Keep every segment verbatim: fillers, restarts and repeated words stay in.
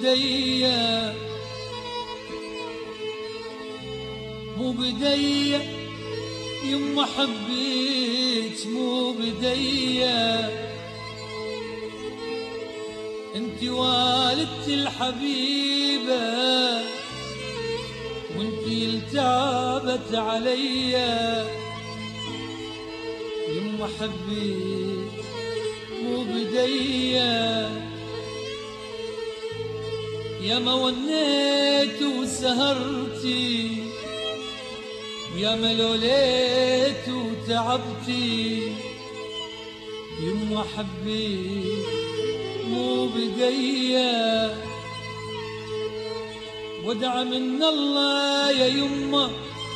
بديا مو بديا يما حبيت مو بديا انت والدتي الحبيبة وانتي التعبت عليا يما حبيت مو بديا يا ما ونيت وسهرتي يا ما لوليت وتعبتي يما حبيت مو بديا ودع من الله يا يما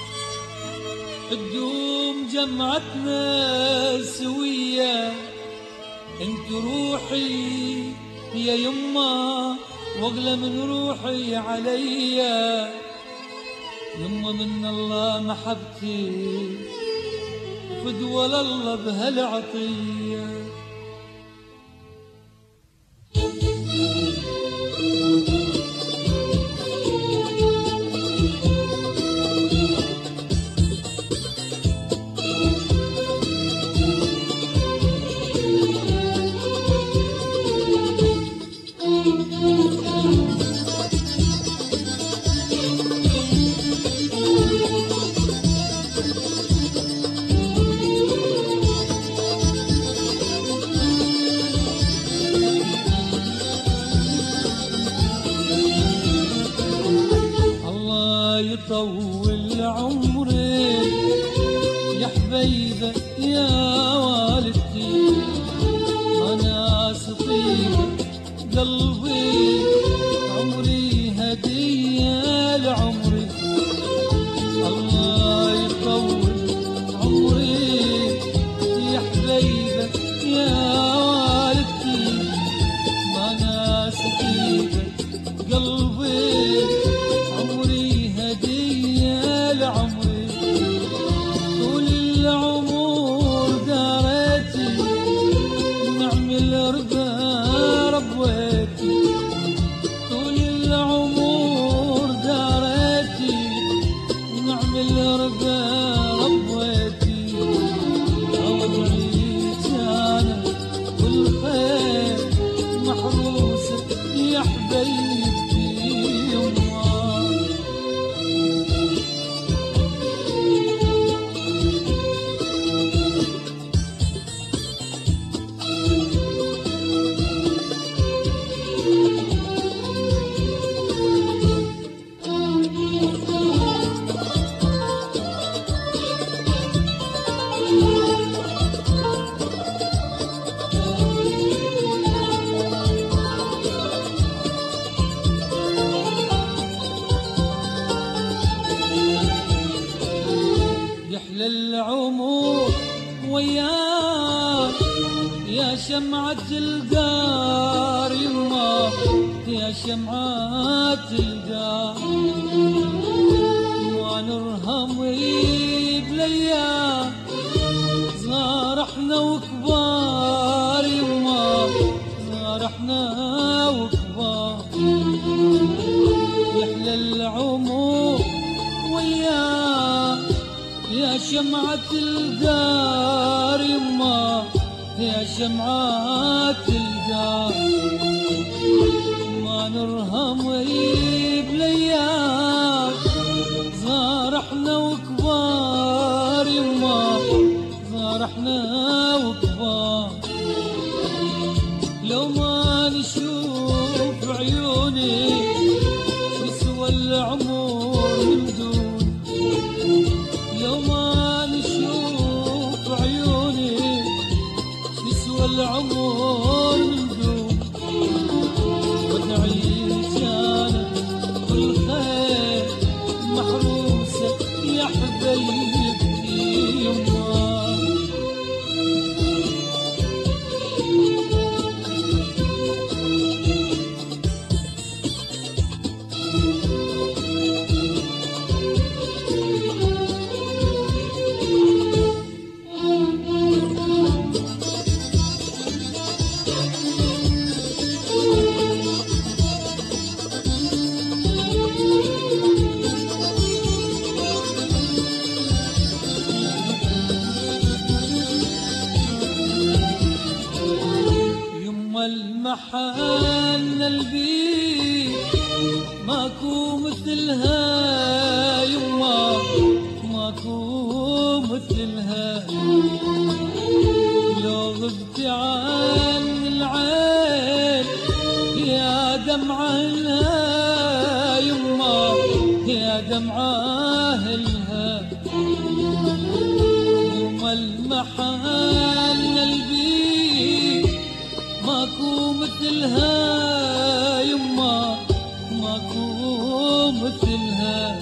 تدوم جمعتنا سوية انت روحي يا يما واغلى من روحي عليا يما من الله محبتي فدوى لله بهالعطية طول عمري يا حبيبة يا والدتي أنا سطيب قلبي عمري هدية لعمري الله يطول عمري يا حبيبة يا والدتي أنا سطيب قلبي عمري هدية لعمري طول العمر داريتي نعم الربا ربيتي طول العمر داريتي نعم الربا ربيتي أوعيت أنا والخير محروسة يا حبيبتي للعمر وياك يا شمعة القار يما يا شمعة القار ما نرهم بليا صغار احنا وكبار يما صغار احنا وكبار يحلى العمر وياك يا شمعة الدار يما يا شمعة الدار ما نرهم بلياك صار احنا وكبار يما صار احنا وكبار لو ما نشوف عيوني يسوى العمر من دون لو ما نشوف عيوني يسوى العمر من دون ونعيش انا بالخير محروسة يا حبيبتي يما المحن البيت ماكو مثلها يما، ماكو مثلها. لو غبت عن العين يا دمعة لها يما، يا دمعة لها. يما المحن البيت ماكو مثلها يما، ماكو مثلها.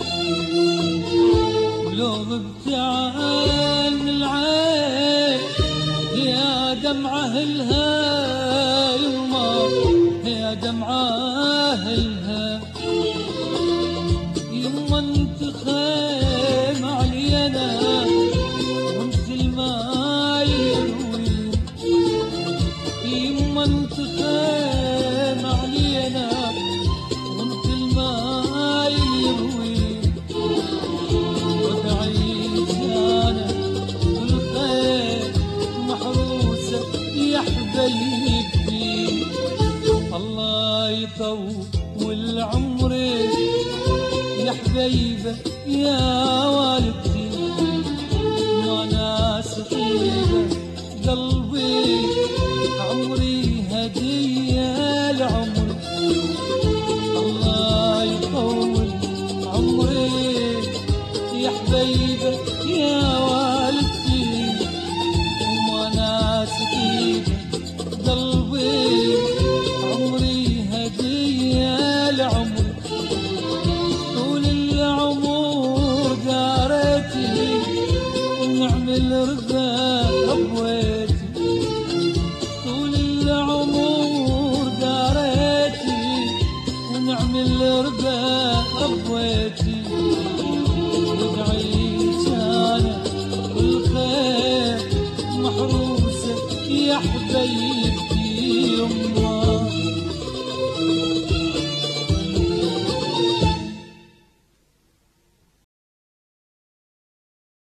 ولو غبت عن العين يا دمعة لها يما، يا دمعة لها. يما انت خيم علينا وانت الماي يروي، يما انت خيم علينا وانت الماي يروي. وبعيش انا بالخير محروسة يا حبيبي. الله يطول عمري يا حبيبة يا والدتي، وانا سقيبة قلبي عمري هدية لعمري. الله يطول عمري يا حبيبة يا والدتي، وانا سقيبة قلبي عمري هدية لعمري. طول العمر دارتي ونعمل رضا بويتي، طول العمر دارتي ونعمل رضا بويتي. وبعيش انا بالخير محروسة يا حبيبي.